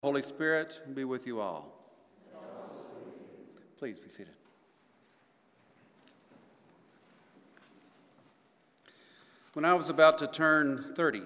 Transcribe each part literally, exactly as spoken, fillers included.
Holy Spirit be with you all. Please be seated. When I was about to turn thirty,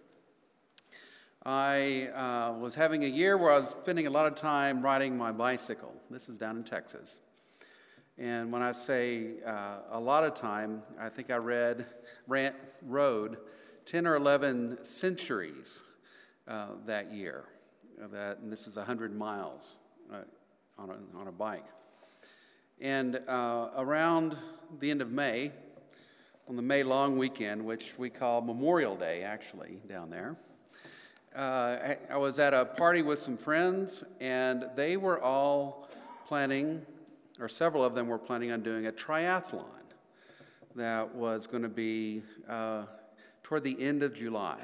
I uh, was having a year where I was spending a lot of time riding my bicycle. This is down in Texas. And when I say uh, a lot of time, I think I read, ran, rode ten or eleven centuries uh, that year. That, and this is one hundred miles uh, on, a, on a bike. And uh, around the end of May, on the May long weekend, which we call Memorial Day, actually, down there, uh, I, I was at a party with some friends, and they were all planning, or several of them were planning on doing a triathlon that was going to be uh, toward the end of July.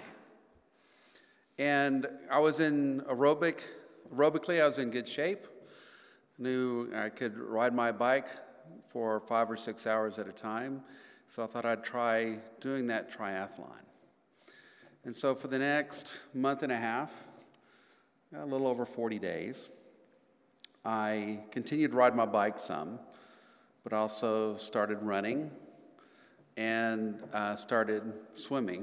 And I was in aerobic, aerobically, I was in good shape. Knew I could ride my bike for five or six hours at a time. So I thought I'd try doing that triathlon. And so for the next month and a half, a little over forty days, I continued to ride my bike some, but also started running and uh, started swimming.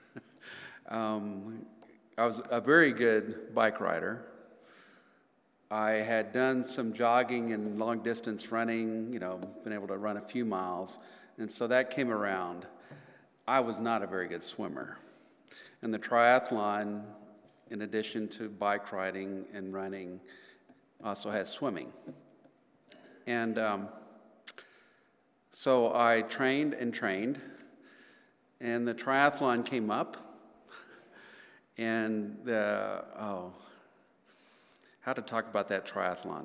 um, I was a very good bike rider. I had done some jogging and long distance running, you know, been able to run a few miles, and so that came around. I was not a very good swimmer. And the triathlon, in addition to bike riding and running, also had swimming. And um, so I trained and trained, and the triathlon came up. And, uh, oh, how to talk about that triathlon.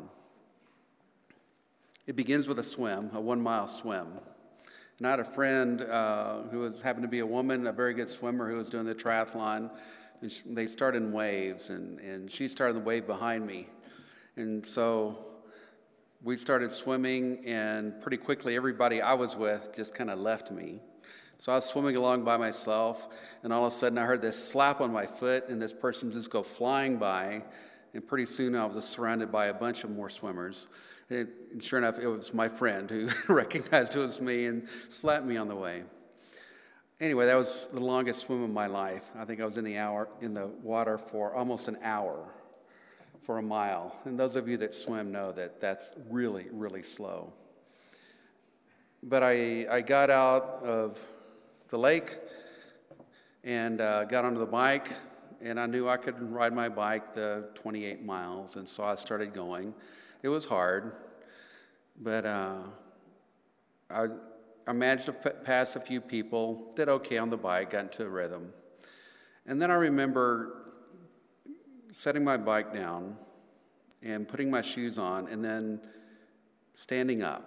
It begins with a swim, a one-mile swim. And I had a friend uh, who was happened to be a woman, a very good swimmer, who was doing the triathlon. And she, they started in waves, and, and she started the wave behind me. And so we started swimming, and pretty quickly everybody I was with just kind of left me. So I was swimming along by myself, and all of a sudden I heard this slap on my foot, and this person just go flying by, and pretty soon I was surrounded by a bunch of more swimmers. And sure enough, it was my friend who recognized it was me and slapped me on the way. Anyway, that was the longest swim of my life. I think I was in the hour in the water for almost an hour for a mile. And those of you that swim know that that's really, really slow. But I, I got out of the lake and uh, got onto the bike, and I knew I could ride my bike the twenty-eight miles, and so I started going. It was hard, but uh, I, I managed to f- pass a few people, did okay on the bike, got into a rhythm. And then I remember setting my bike down and putting my shoes on and then standing up.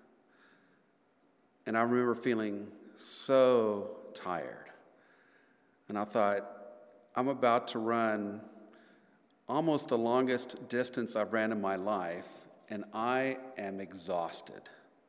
And I remember feeling so tired. And I thought, I'm about to run almost the longest distance I've ran in my life, and I am exhausted.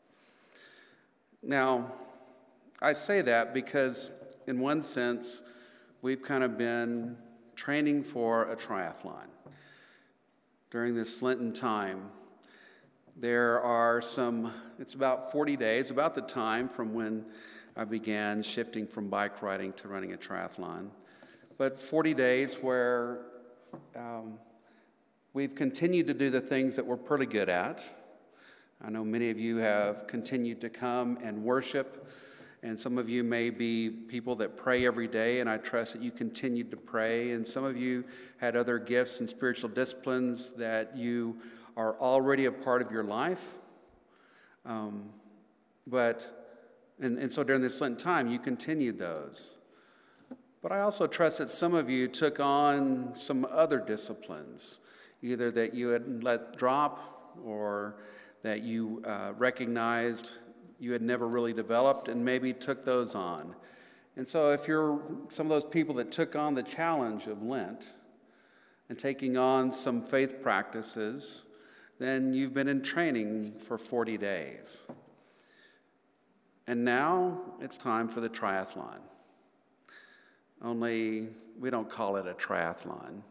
Now, I say that because, in one sense, we've kind of been training for a triathlon. During this Lenten time, there are some, it's about forty days, about the time from when I began shifting from bike riding to running a triathlon. But forty days where um, we've continued to do the things that we're pretty good at. I know many of you have continued to come and worship, and some of you may be people that pray every day, and I trust that you continued to pray. And some of you had other gifts and spiritual disciplines that you are already a part of your life. Um, but, and, and so during this Lenten time, you continued those. But I also trust that some of you took on some other disciplines, either that you had let drop or that you uh, recognized you had never really developed and maybe took those on. And so if you're some of those people that took on the challenge of Lent and taking on some faith practices, then you've been in training for forty days. And now it's time for the triathlon. Only we don't call it a triathlon.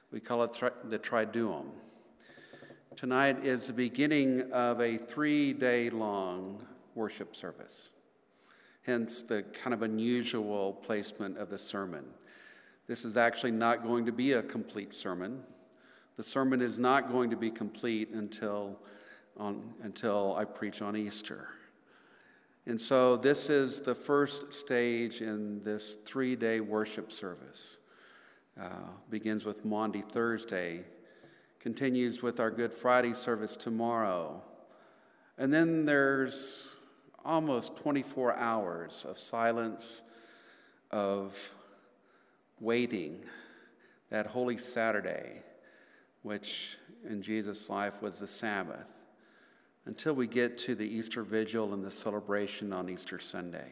We call it tri- the Triduum. Tonight is the beginning of a three-day-long worship service, hence the kind of unusual placement of the sermon. This is actually not going to be a complete sermon. The sermon is not going to be complete until, on, until I preach on Easter. And so this is the first stage in this three-day worship service. Uh, begins with Maundy Thursday, continues with our Good Friday service tomorrow. And then there's almost twenty-four hours of silence, of waiting, that Holy Saturday, which in Jesus' life was the Sabbath, until we get to the Easter Vigil and the celebration on Easter Sunday.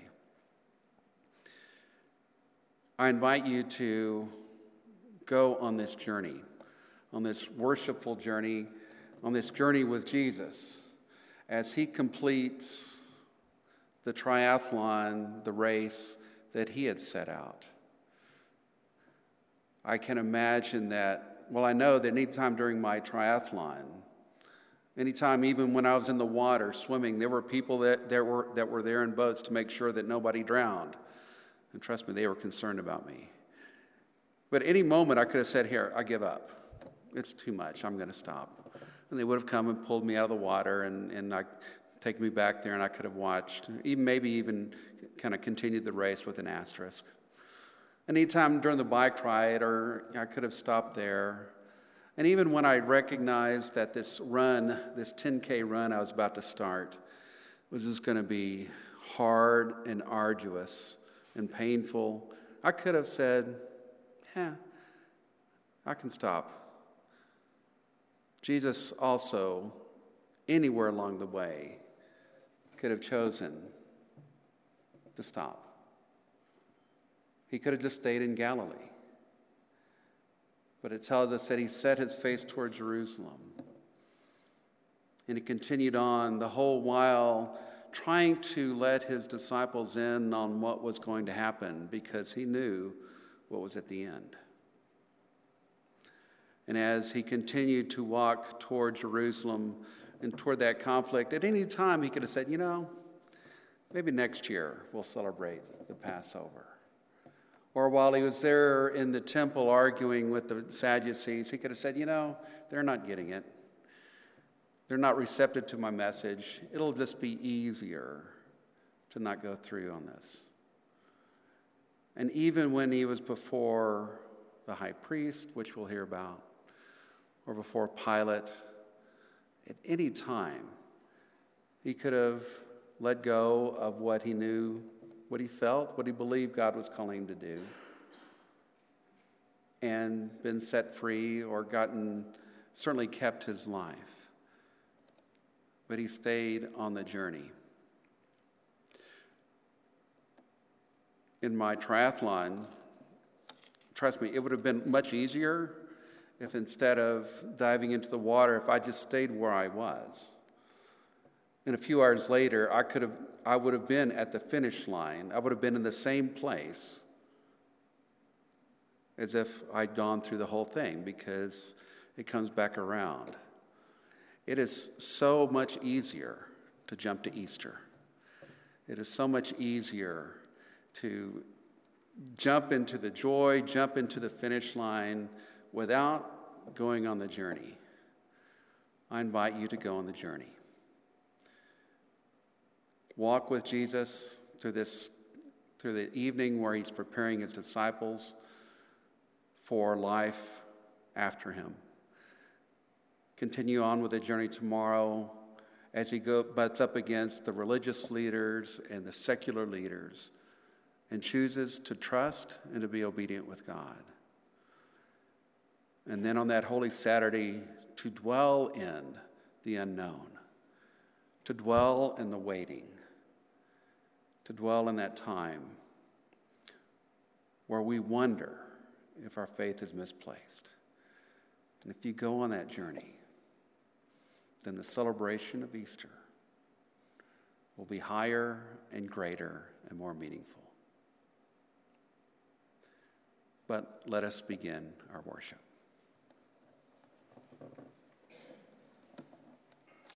I invite you to go on this journey, on this worshipful journey, on this journey with Jesus, as he completes the triathlon, the race that he had set out. I can imagine that, well, I know that any time during my triathlon, anytime even when I was in the water swimming, there were people that, that, were, that were there in boats to make sure that nobody drowned. And trust me, they were concerned about me. But any moment I could have said, here, I give up. It's too much, I'm going to stop. And they would have come and pulled me out of the water and, and I, take me back there, and I could have watched, even maybe even kind of continued the race with an asterisk. Anytime during the bike ride, or I could have stopped there. And even when I recognized that this run, this ten K run I was about to start, was just going to be hard and arduous and painful, I could have said, yeah, I can stop. Jesus also, anywhere along the way, could have chosen to stop. He could have just stayed in Galilee. But it tells us that he set his face toward Jerusalem. And he continued on the whole while trying to let his disciples in on what was going to happen, because he knew what was at the end. And as he continued to walk toward Jerusalem and toward that conflict, at any time he could have said, you know, maybe next year we'll celebrate the Passover. Or while he was there in the temple arguing with the Sadducees, he could have said, you know, they're not getting it. They're not receptive to my message. It'll just be easier to not go through on this. And even when he was before the high priest, which we'll hear about, or before Pilate, at any time, he could have let go of what he knew, what he felt, what he believed God was calling him to do, and been set free or gotten, certainly kept his life. But he stayed on the journey. In my triathlon, trust me, it would have been much easier if instead of diving into the water, if I just stayed where I was. And a few hours later, I could have, I would have been at the finish line. I would have been in the same place as if I'd gone through the whole thing, because it comes back around. It is so much easier to jump to Easter. It is so much easier to jump into the joy, jump into the finish line without going on the journey. I invite you to go on the journey. Walk with Jesus through this, through the evening where he's preparing his disciples for life after him. Continue on with the journey tomorrow as he go, butts up against the religious leaders and the secular leaders, and chooses to trust and to be obedient with God. And then on that Holy Saturday, to dwell in the unknown, to dwell in the waiting, to dwell in that time where we wonder if our faith is misplaced. And if you go on that journey, then the celebration of Easter will be higher and greater and more meaningful. But let us begin our worship.